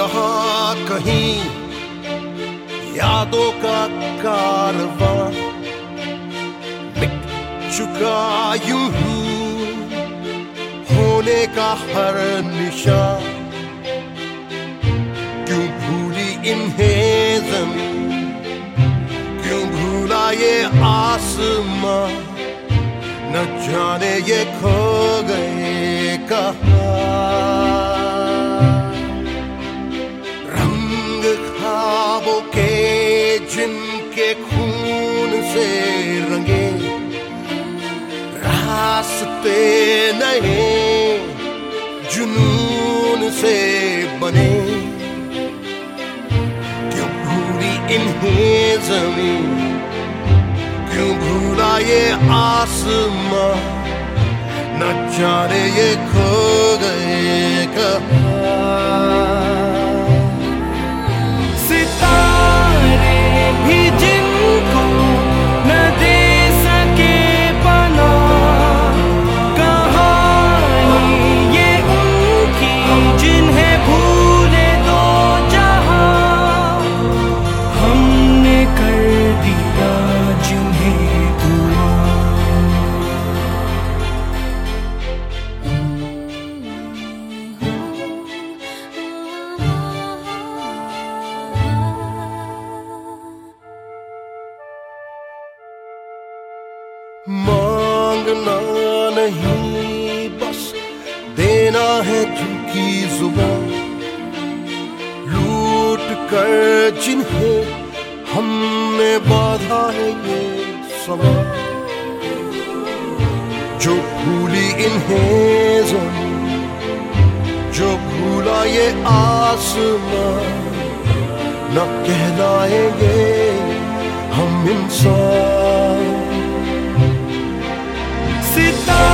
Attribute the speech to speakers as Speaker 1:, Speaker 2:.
Speaker 1: रहा कहीं यादों का कारवां, मिट चुका यूं ही होने का हर निशान। क्यों भूली इन्हें ज़मीं, क्यों भूला ये आसमां, न जाने ये खो गए कहाँ। रंग ख्वाबों के जिनके खून से रंगे, रास्ते नए जुनून से बने। क्यों भूली इन्हें ज़मीं, क्यों भूला ये आसमां, न जाने ये खो गए कहाँ।
Speaker 2: सितारे भी जिनको न दे सके पनाह, कहानी ये उनकी जिन्हें भूले दो जहां। हमने कर दिया जिन्हें दुआ।
Speaker 1: मांगना नहीं बस देना है जिनकी जुबान, लूट कर जिन्हें हमने बांधा है ये समा। जो भूली इन्हें ज़मीं, जो भूला ये आसमां, न कहलाएंगे हम इंसान।
Speaker 2: सितारे